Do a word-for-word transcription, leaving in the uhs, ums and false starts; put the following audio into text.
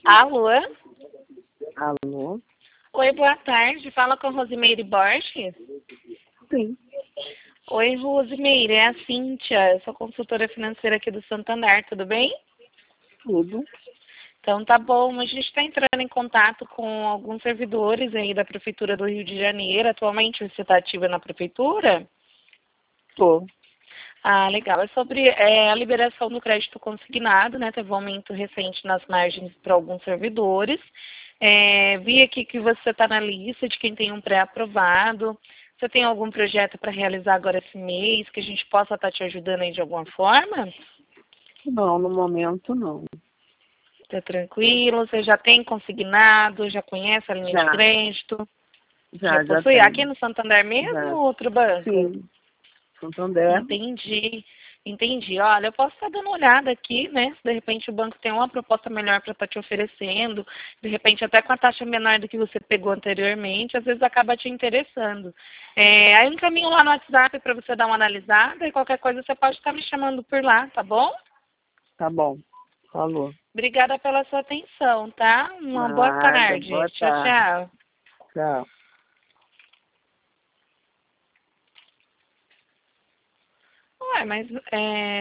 Alô? Alô? Oi, boa tarde. Fala com a Rosimeire Borges? Sim. Oi, Rosimeire, é a Cíntia. Eu sou consultora financeira aqui do Santander, tudo bem? Tudo. Então tá bom. A gente está entrando em contato com alguns servidores aí da Prefeitura do Rio de Janeiro. Atualmente você está ativa na Prefeitura? Tô. Ah, legal. É sobre é, a liberação do crédito consignado, né? Teve um aumento recente nas margens para alguns servidores. É, vi aqui que você está na lista de quem tem um pré-aprovado. Você tem algum projeto para realizar agora esse mês, que a gente possa estar te ajudando aí de alguma forma? Não, no momento não. Tá tranquilo? Você já tem consignado? Já conhece a linha Já. de crédito? Já, Já já possui? tenho. Aqui no Santander mesmo Já. ou outro banco? Sim. Santander. Entendi, entendi. Olha, eu posso estar dando uma olhada aqui, né? Se de repente o banco tem uma proposta melhor para estar te oferecendo, de repente até com a taxa menor do que você pegou anteriormente, às vezes acaba te interessando. É, aí eu encaminho lá no WhatsApp para você dar uma analisada e qualquer coisa você pode estar me chamando por lá, tá bom? Tá bom. Falou. Obrigada pela sua atenção, tá? Uma boa Nada. tarde. Boa Tchau, tarde. tchau. Tchau. Ué, mas é,